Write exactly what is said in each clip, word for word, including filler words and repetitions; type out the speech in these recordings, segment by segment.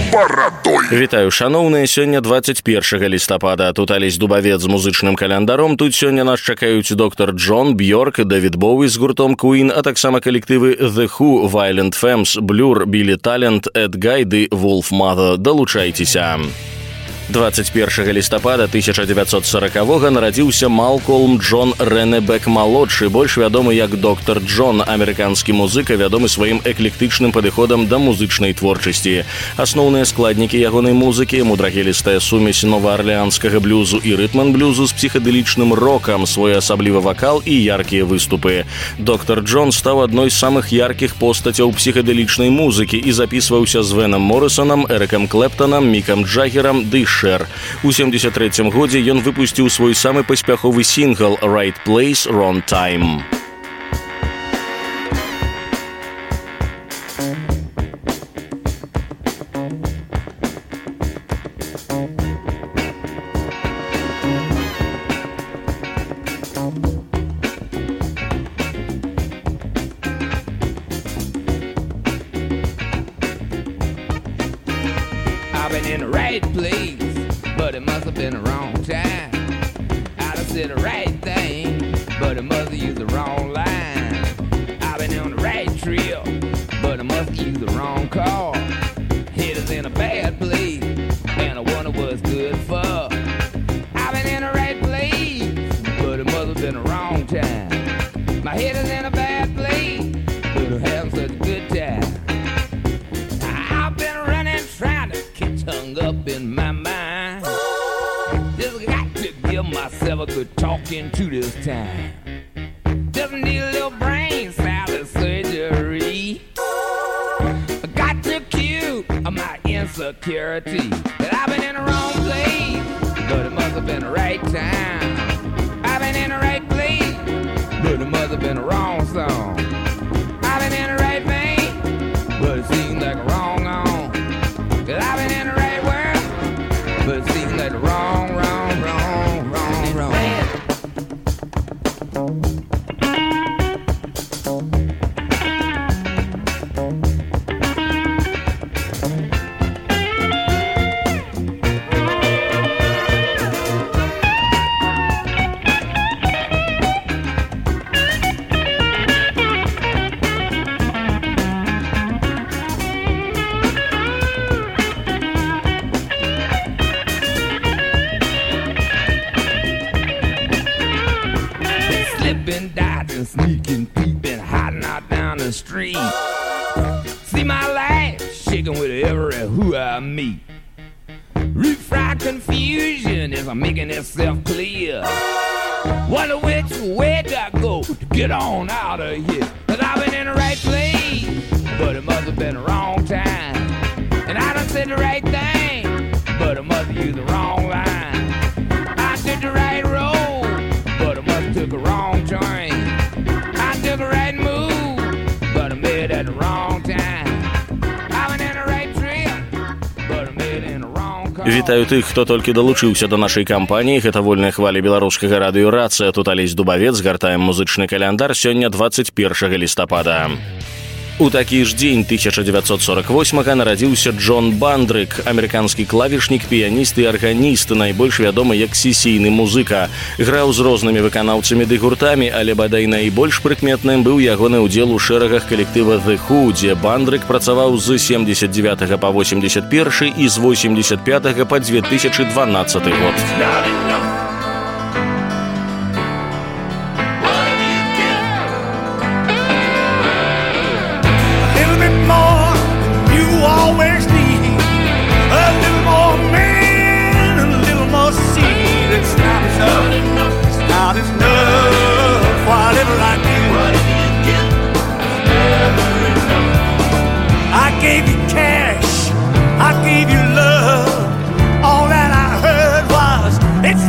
барадой. Вітаю, шаноўныя, сёння двадцать першага лістапада. Тут Алесь Дубавец з музычным календаром. Тут сёння нас чакаюць доктор Джон, Бьорк, Дэвід Боуи з гуртом Queen, а таксама калектывы The Who, Violent Femmes, Blur, Billy Talent, Эд Гай ды Wolf Mother. Далучайцеся. двадцать першага лістапада тысяча дзевяцьсот сорокавога нарадзіўся Малкольм Джон Ренебек-малодшы, больш вядомы як доктор Джон, амерыканскі музыка, вядомы сваім эклектычным падыходам да музычнай творчасці. Асноўныя складнікі ягонай музыкі — мудрагелістая сумесь новаарлеанскага блюзу і рытман-блюзу з псіхадэлічным рокам, своеасаблівы вакал і яркія выступы. Доктор Джон стаў адной з самых яркіх постацяў псіхадэлічнай музыкі і запісваўся з Венам Моррысонам, Эрыкам Клэптанам, Мікам Джаггерам ды Шэр. У сямдзесят трэцім годзе ён выпусціў свой самы паспяховы сінгл «Right Place, Wrong Time». I've been in the right place, but it must have been the wrong time. I'd have said the right thing, but it must have used the wrong line. I've been on the right trail, but I must have used the wrong car. Head is in a bad place, and I wonder what's good for. I've been in the right place, but it must have been the wrong time. My head is in a bad place, but I'm having such a good time. I've been running, trying to get hung up in my mind. Just got to give myself a good talking to this time. Just need a little brain salad surgery. I got to cure my insecurity. That I've been in the wrong place, but it must have been the right time. I've been in the right place, but it must have been the wrong song. I've been in the right vein, but it seems like a wrong on. That I've been in the right world, but it seems like the wrong, wrong, wrong, wrong, wrong. Slipping, dodging, sneaking, peeping, hiding out down the street. See my life shaking with every who I meet. Refried confusion is making itself clear. Wonder which way do I go to get on out of here? Cause I've been in the right place, but it must have been the wrong time. And I done said the right thing, but it must have used the wrong line. I took the right road, but I must have took a wrong turn. I took a right move, but I made it at the wrong time. I went in the right trail, but I made it in the wrong call. Вітаю тых, хто толькі далучыўся да нашай кампаніі. Гэта вольная хваля беларускага радыё «Рацыя». Тут Алесь Дубавец, гартаем музычны каляндар. Сёння двадцать першага лістапада. У такі ж дзень тысяча дзевяцьсот сорок восьмага нарадзіўся Джон Бандрык, амерыканскі клавішнік, піяніст і арганіст, найбольш вядомы як сесійны музыка. Граў з рознымі выканаўцамі ды гуртамі, але бадай найбольш прыкметным быў ягоны ўдзел у шэрагах калектыва The Who, дзе Бандрык працаваў з семдзесят дзевятага па восемьдесят першы і з восемьдесят пятага па две тысячи дванадцаты год. It's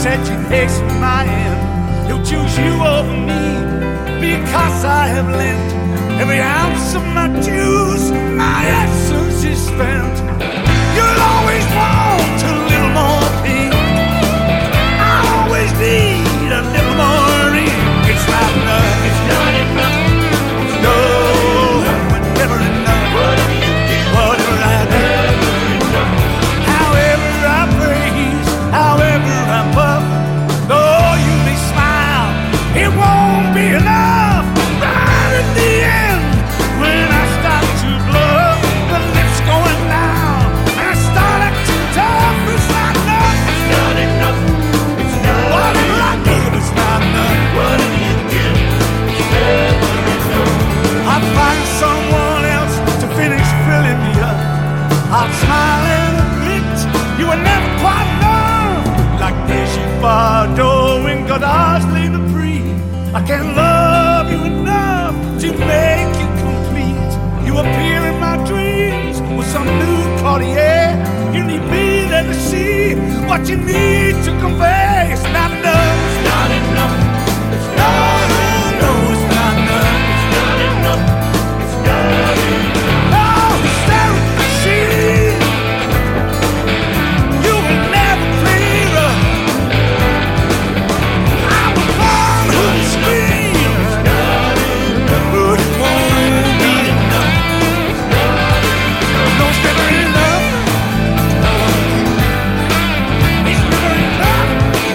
said you'd hasten my end. You'll choose you over me because I have lent every ounce of my dues. My essence is spent. You'll always want a little more pink. I always need a little more ink. It's not enough. It's not enough. No, we're never enough. Whatever you do, whatever I do, however I praise, however I puff, though you may smile, it won't be enough. Right at the end, when I start to bluff, the lips going down, and I start acting tough. It's not enough. It's not enough. It's not whatever I give, it's not enough. Whatever you give, it's never enough. I'll find someone else to finish filling me up. I'll smile and admit you were never quite enough. Like Brigitte Bardot in Godard's Les Bris, I can't love you enough to make you complete. You appear in my dreams with some new Cartier. You need me there to see what you need to convey. It's not enough. It's not enough. It's not enough. No, it's not enough. It's not enough. It's not enough. Oh, stare at the machine. You will never clear up. I'm the one who screams. It's not enough. But it won't be enough. It's not enough. No, it's never enough. It's never enough.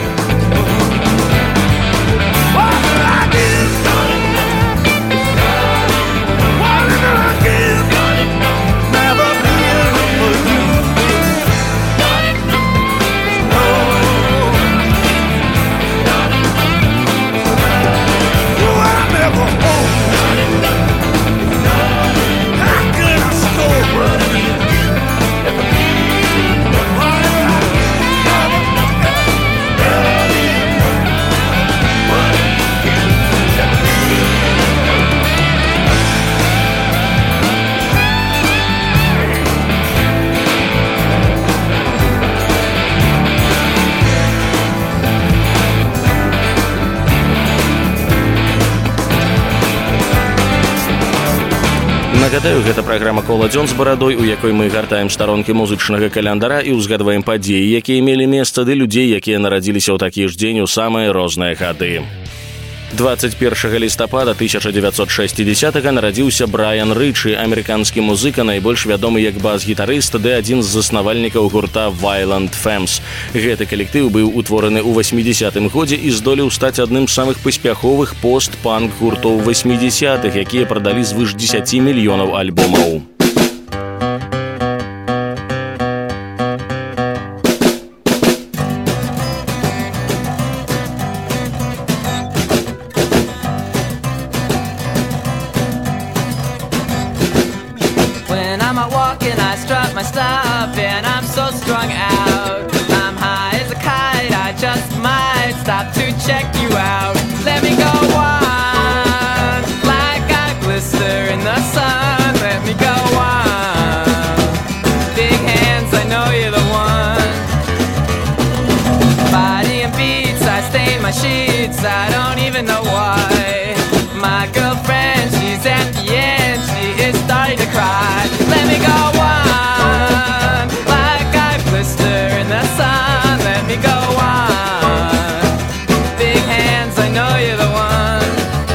Whatever I give, not enough. It's not enough. Whatever I give, not enough. Never be enough for you. Not enough. No. Not enough. You I never hold. Not enough. How could I score? Whatever you give, never be enough. Whatever I give, not enough. Never be enough. Whatever you give, never be enough. Нагадаю, гэта праграма «Кола дзён» з барадой, у якой мы гартаем старонкі музычнага календара і ўзгадваем падзеі, якія мелі месца, ды людзей, якія нарадзіліся ў такі ж дзень у самыя розныя гады. двадцать першага лістапада тысяча дзевяцьсот шэсцідзесятага нарадзіўся Брайан Рычы, амерыканскі музыка, найбольш вядомы як бас-гітарыст, ды адзін з заснавальнікаў гурта Violent Femmes. Гэты калектыў быў утвораны ў васьмідзесятым годзе і здолеў стаць адным з самых паспяховых пост-панк гуртоў васьмідзесятых, якія прадалі звыш дзесяці мільёнаў альбомаў. My stuff and I'm so strung out. I'm high as a kite, I just might stop to check you out. Let me go on, like I glister in the sun. Let me go on, big hands, I know you're the one. Body and beats, I stain my sheets, I don't even know why. My girlfriend, she's at the end, she is starting to cry. Let me go on, in the sun, let me go on. Big hands, I know you're the one.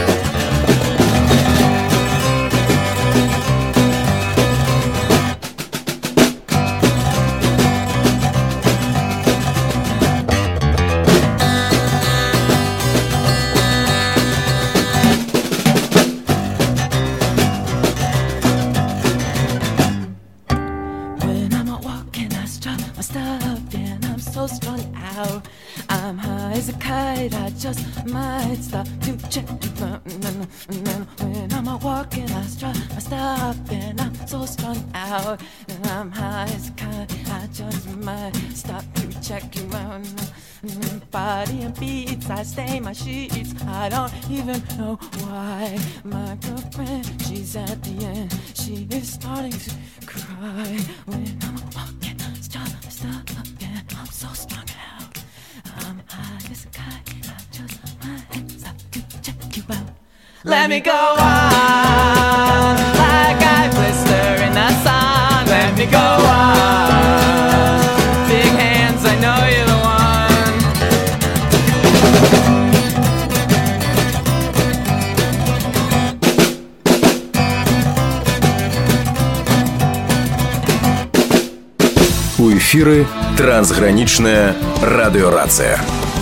When I'm out walking, I strut my stuff and I'm so strung out. I'm high as a kite, I just might stop to check you out. And then when I'm out walking, I strut my stuff and I'm so strung out. And I'm high as a kite, I just might stop to check you out. Body and beats, I stain my sheets, I don't even know why. My girlfriend, she's at the end, she is starting to cry. When I'm walking, stop, stop, and I'm so strung out. I'm high as a kite, I just might stop to check you out. Let me go on, like I blister in the sun. Let me go on, big hands, I know you're the one. У эфіры трансгранічная радыёрацыя.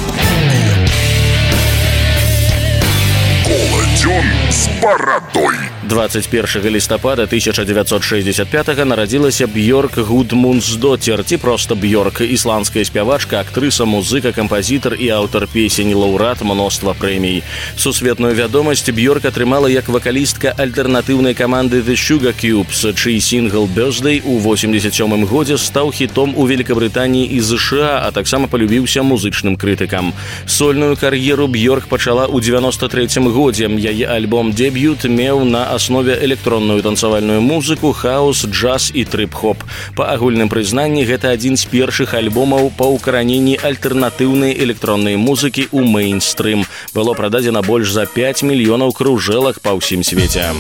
Коладзён з барадой. двадцать першага лістапада тысяча дзевяцьсот шэсцьдзесят пятага нарадзілася Бьорк Гудмунсдоттер, ці проста Бьорк, ісландская спявачка, актрыса, музыка, кампазітар і аўтар песень, лаўрэат мноства прэмій. Сусветную вядомасць Бьорк атрымала як вакалістка альтэрнатыўнай каманды The Sugar Cubes, чый сінгл «Birthday» у восемьдесят сёмым годзе стаў хітом у Великабрытаніі і ЗША, а таксама палюбіўся музычным крытыкам. Сольную кар'еру Бьорк пачала ў дзевяносто трэцім годзе. Яе альбом-дэбют меў на аснове электронную танцавальную музыку, хаос, джаз і трып-хоп. Па агульным прызнанні, гэта адзін з першых альбомаў па ўкараненні альтэрнатыўнай электроннай музыкі ў мэйнстрым. Было прададзена больш за пяць мільёнаў кружэлак па ўсім свеце.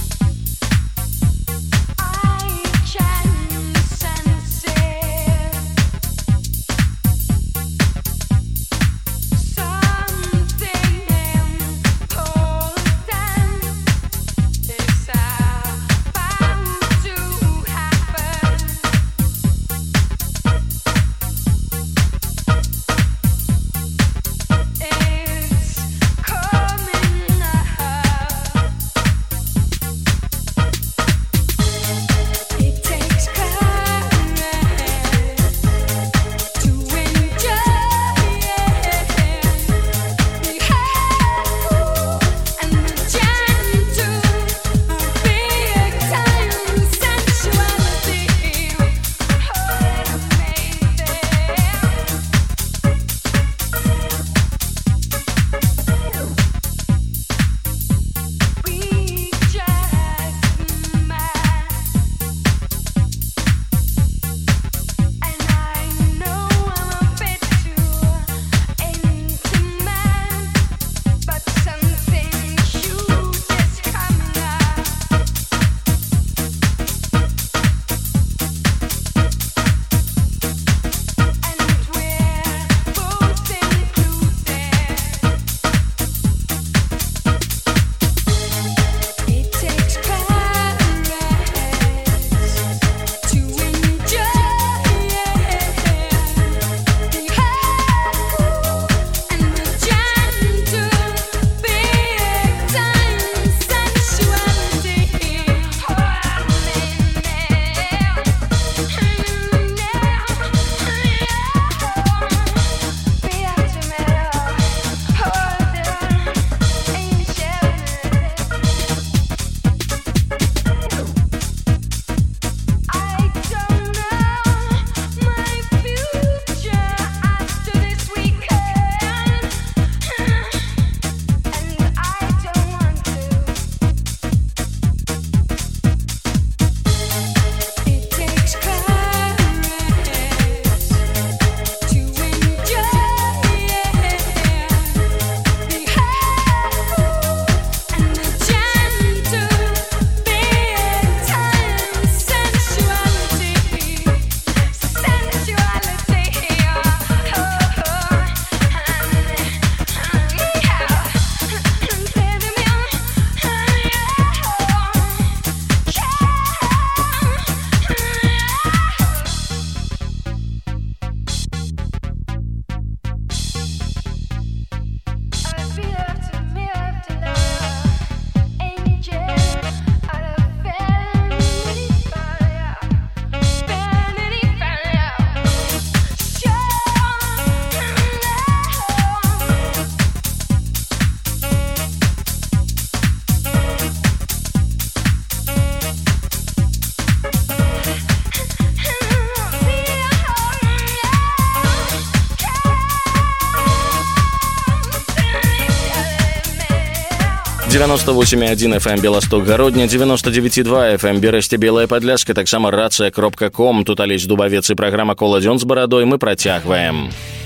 девяносто восемь и один эф эм Белосток Городня, девяносто девять и два эф эм Бересте Белая Подляска, таксама рация кропка ком. Тут Алесь Дубавец и программа «Коладзён з барадой» мы працягваем.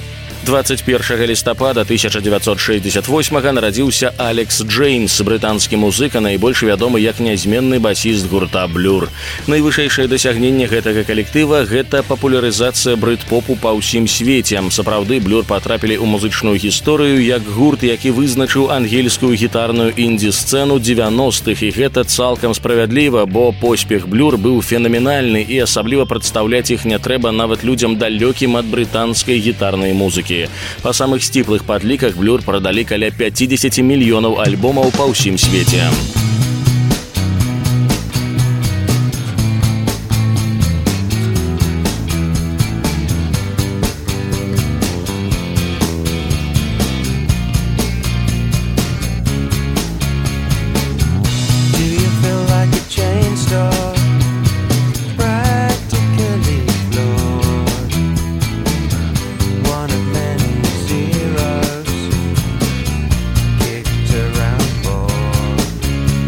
двадцать першага лістапада тысяча девятьсот шестьдесят восьмага нарадзіўся Алекс Джеймс, брытанскі музыка, найбольш вядомы як нязменны басіст гурта Blur. Найвышэйшае дасягненне гэтага калектыва – гэта папулярызацыя брыт-попу па ўсім свеце. Сапраўды, Blur патрапілі ў музычную гісторыю як гурт, які вызначыў ангельскую гітарную інді-сцэну дзевяностых, і гэта цалкам справядліва, бо поспех Blur быў фенаменальны, і асабліва прадстаўляць іх не трэба нават людзям далёкім ад брытанскай гітарнай музыкі. Па самых сціплых падліках Blur прадалі каля пятьдесят мільёнаў альбомаў па ўсім свеце. Around board.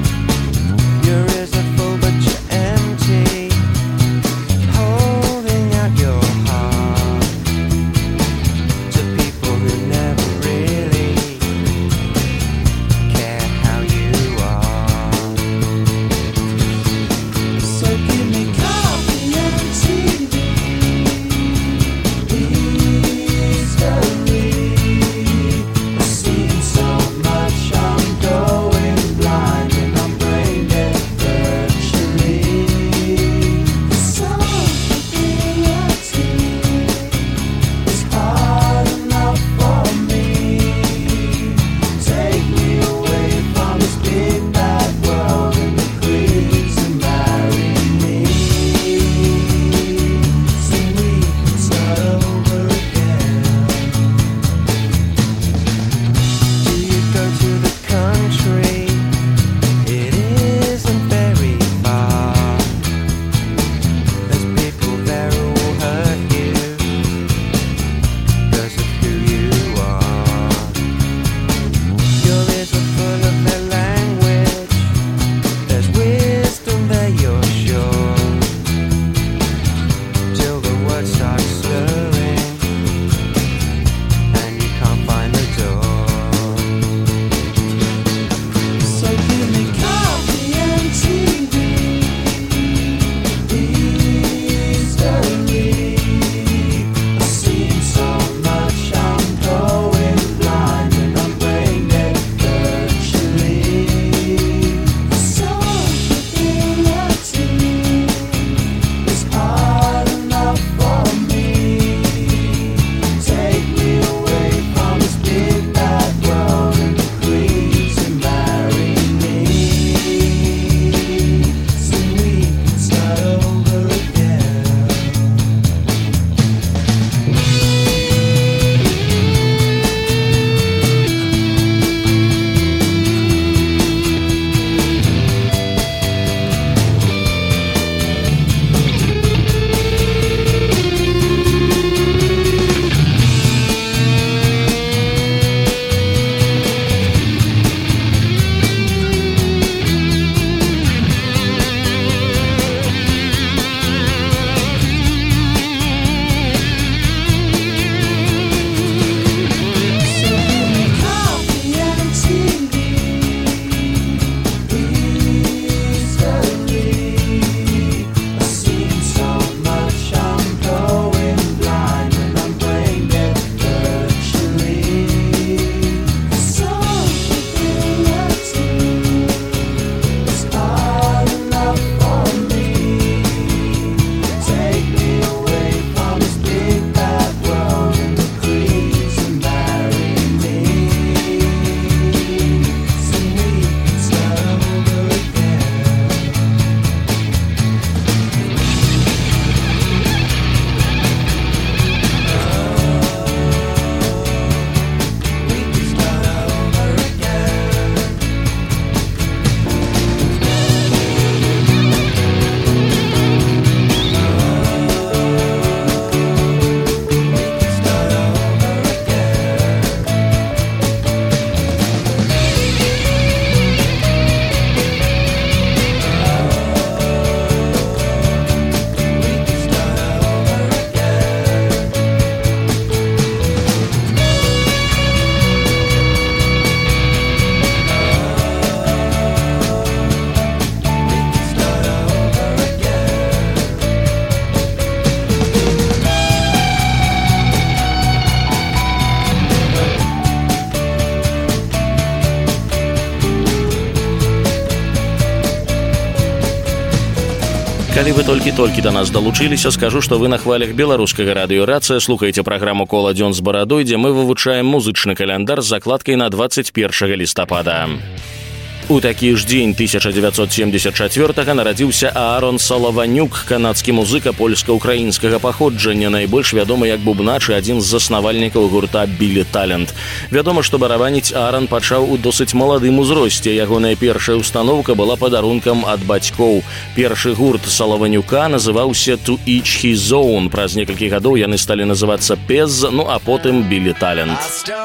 Калі вы толькі-толькі да нас далучыліся, скажу, што вы на хвалях беларускага радыёрацыя слухаеце праграму «Кола дзён з барадой», дзе мы вывучаем музычны каляндар з закладкай на двадцать першага лістапада. У такі ж дзень тысяча дзевяцьсот семьдесят чацвёртага нарадзіўся Аарон Салаванюк, канадскі музыка польска-украінскага паходжання, найбольш вядомы як бубнач і адзін з заснавальнікаў гурта «Білі Талент». Вядома, што барабаніць Аарон пачаў у досыць маладым узросце. Ягоная першая установка была падарункам ад бацькоў. Першы гурт Салаванюка называўся «To Each His Own». Праз некалькі гадоў яны сталі называцца «Пез», ну а потым «Білі Талент».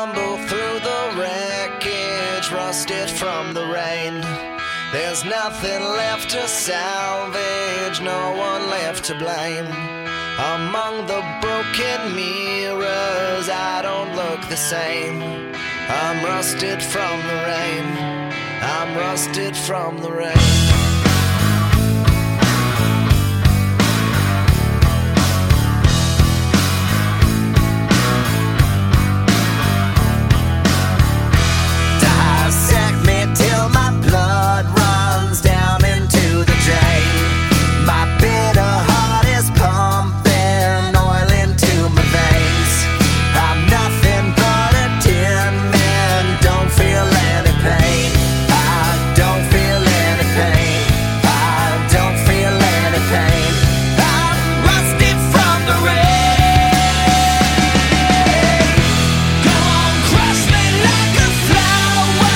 Rusted from the rain. There's nothing left to salvage, no one left to blame. Among the broken mirrors, I don't look the same. I'm rusted from the rain. I'm rusted from the rain. Till my blood runs down into the drain. My bitter heart is pumping oil into my veins. I'm nothing but a tin man, don't feel any pain. I don't feel any pain. I don't feel any pain. I'm rusted from the rain. Go on, crush me like a flower.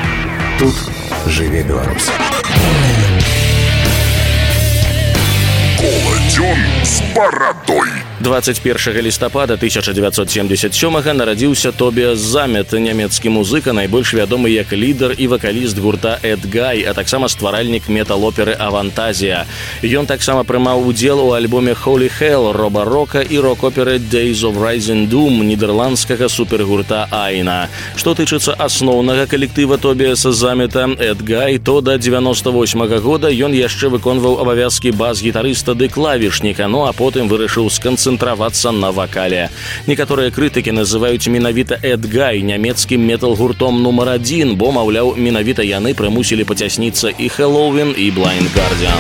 Тут жыве Беларусь. Коладзён з барадой. двадцать першага лістапада тысяча девятьсот семьдесят сёмага нарадзіўся Тобіас Замет, нямецкі музыка, найбольш вядомы як лідар і вакаліст гурта Эд Гай, а таксама стваральнік метал-оперы «Авантазія». Ён таксама прымаў удзел у альбоме «Holy Hell» Роба Рока і рок-оперы «Days of Rising Doom» нідерландскага супергурта «Айна». Што тычыцца асноўнага калектыва Тобіаса Замета Эд Гай, то да дзевяноста восьмага года ён яшчэ выконваў абавязкі бас-гітарыста ды клавішніка, ну а потым вырашыў сканцэнтравацца на вакале. Некаторыя крытыкі называюць менавіта Эд Гай нямецкім метал-гуртом нумар адзін, бо, маўляў, менавіта яны прымусілі пацясніцца і Helloween, і Blind Guardian.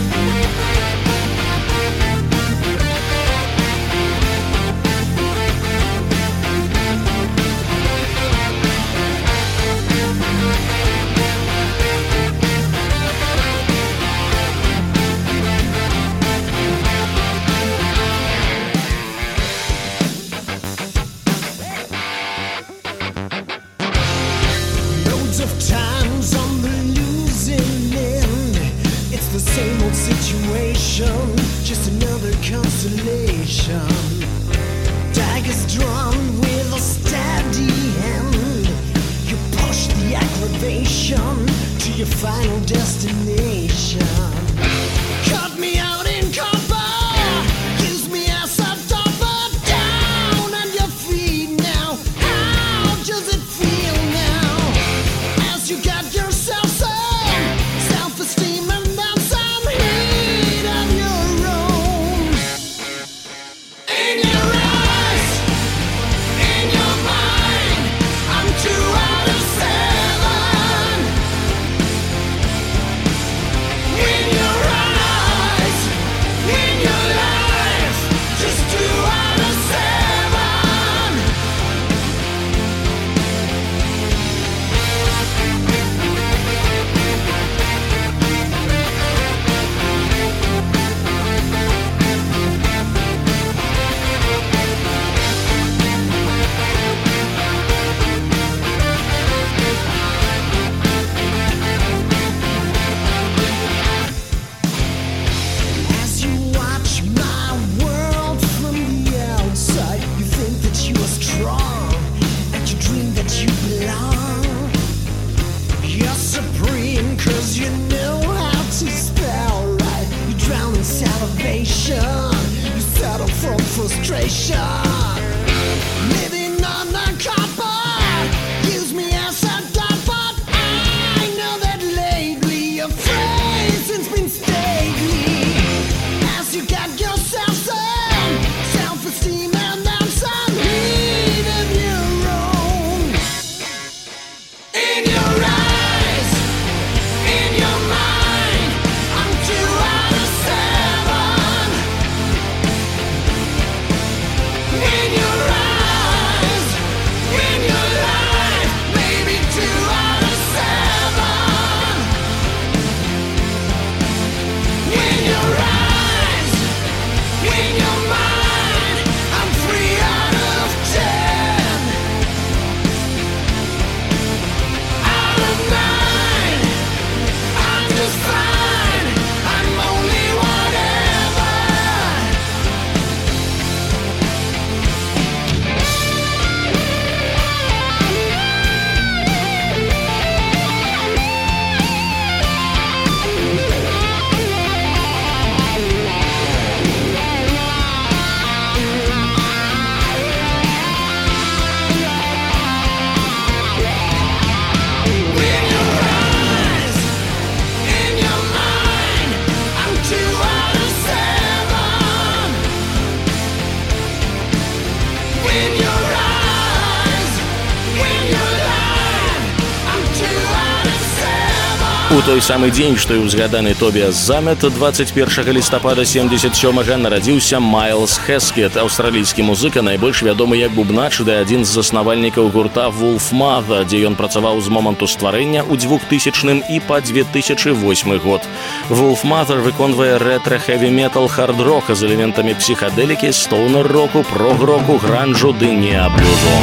У той самы дзень, што і ўзгаданы Тобіас Замет, двадцать першага лістапада семьдесят сёмага нарадзіўся Майлз Хэскет, аўстралійскі музыка, найбольш вядомы як бубнач ды адзін з заснавальнікаў гурта Wolfmother, дзе ён працаваў з моманту стварэння ў двухтысячным і па две тысячы восьмы год. Wolfmother выконвае рэтра-хэві-метал хард-рока з элементамі псіхадэлікі, стоунер-року, прог-року, гранжу ды неаблюзу.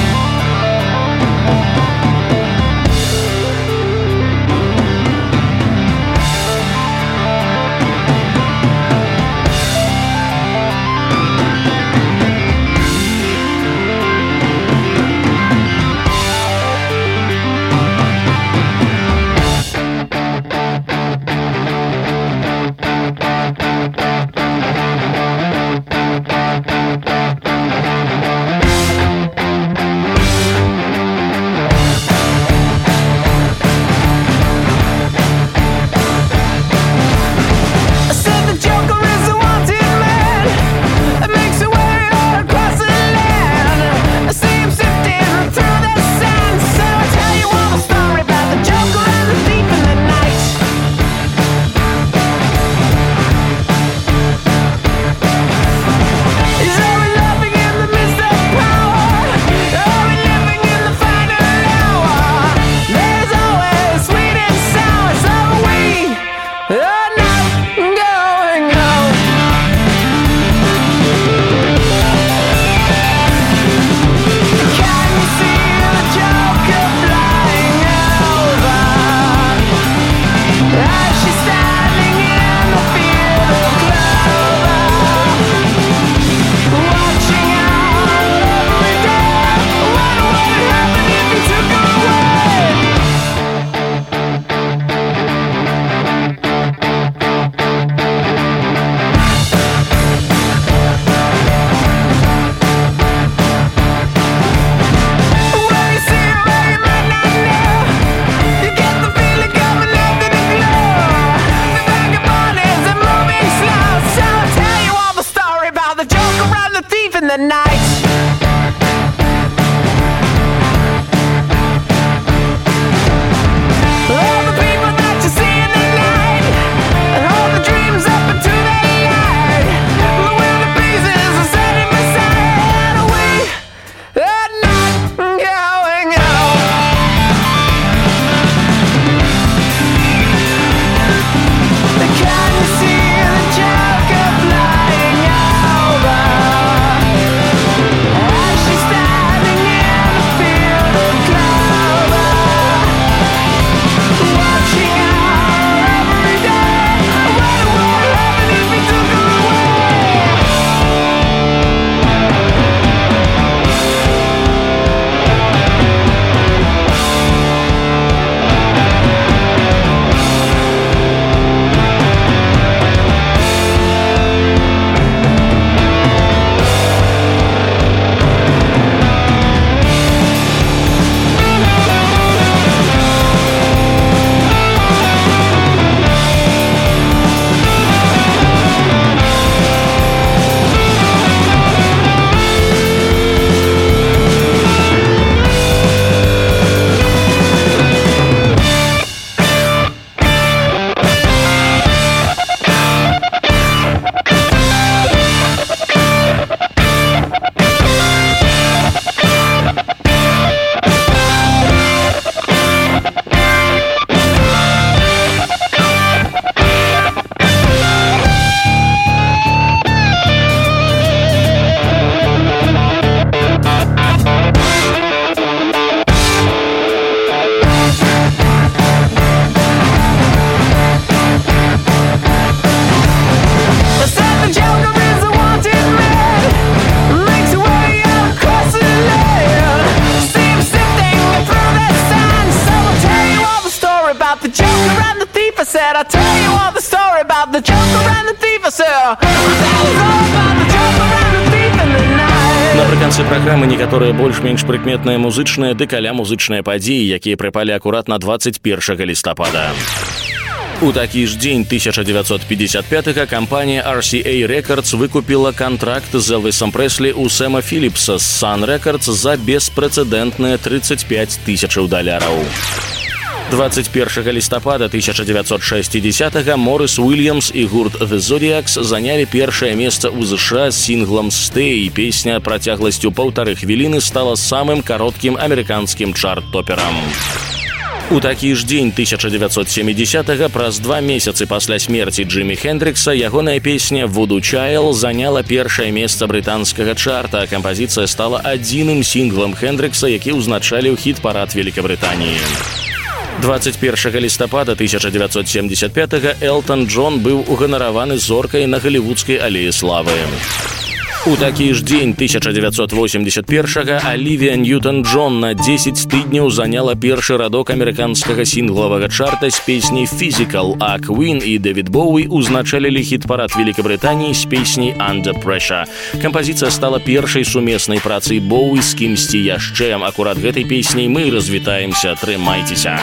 said, I'll tell you all the story about the joker and the thief, I said, I'll tell you all about the joker and the thief in the night. Напрыканцы праграмы некаторыя больш-менш прыкметныя музычныя ды каля музычныя падзеі, якія прыпалі акурат на двадцать першага лістапада. У такі ж дзень тысяча девятьсот пятьдесят пятого кампанія ар си эй Records выкупіла контракт з Элвисом Пресли у Сэма Філіпса з Sun Records за беспрэцэдэнтныя тридцать пять тысячаў даляраў. двадцать першага лістапада тысяча девятьсот шестидесятого Морис Уильямс і гурт The Zodiacs занялі першае месца ў ЗША з сінглам Stay. Песня працягласцю паўтары хвіліны стала самым кароткім амерыканскім чарт-топерам. У такі ж дзень тысяча девятьсот семидесятого, праз два месяцы пасля смерці Джимі Хендрикса, ягоная песня «Voodoo Child» заняла першае месца брытанскага чарта. Кампазіцыя стала адзіным сінглам Хендрикса, які ўзначаліў хіт-парад Великабрытаніі. двадцать першага лістапада тысяча девятьсот семьдесят пятого Элтон Джон быў уганараваны зоркай на галівудскай алеі славы. У такі ж дзень тысяча девятьсот восемьдесят первого Алівія Ньютон-Джон на десять тыдняў заняла першы радок амерыканскага сінглавага чарта з песняй «Physical», а Queen і Дэвід Боуі ўзначалілі хіт-парад Великабрытаніі з песняй «Under Pressure». Кампазіцыя стала першай сумеснай працай Боуі з кімсьці яшчэ. Акурат гэтай песняй мы развітаемся. Трымайцеся.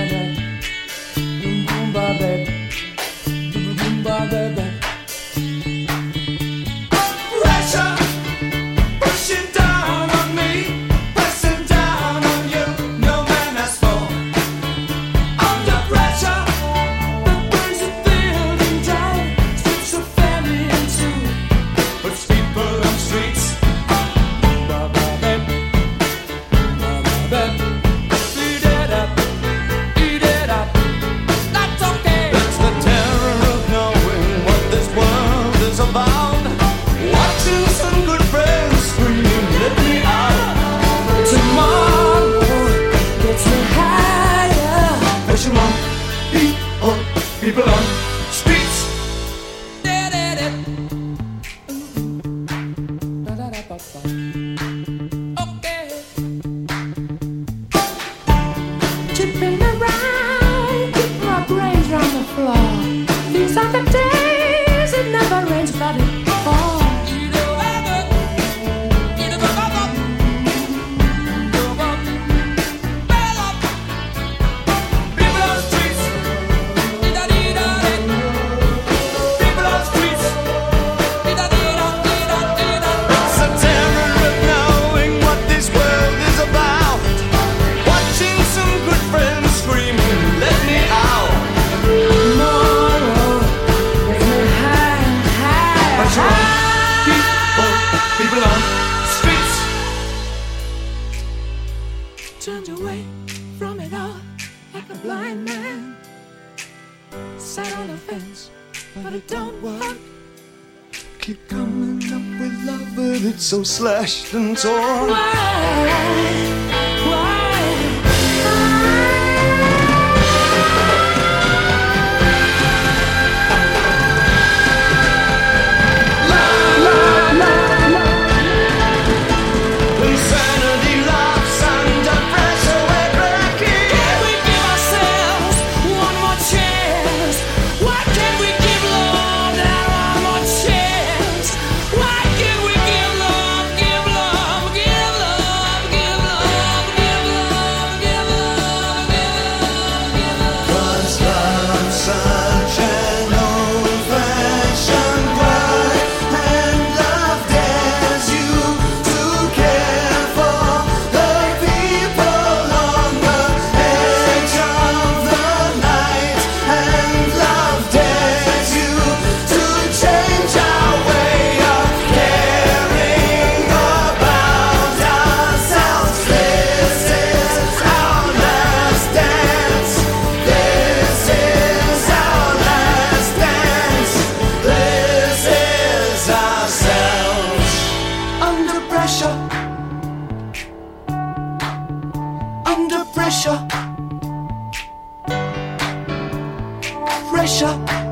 People on streets. Okay. Chipping around, keep my brains round the floor. These are the days it never rains, but it falls. Turned away from it all like a blind man. Sat on the fence, but it don't work. Keep coming up with love, but it's so slashed and torn. Why? Pressure.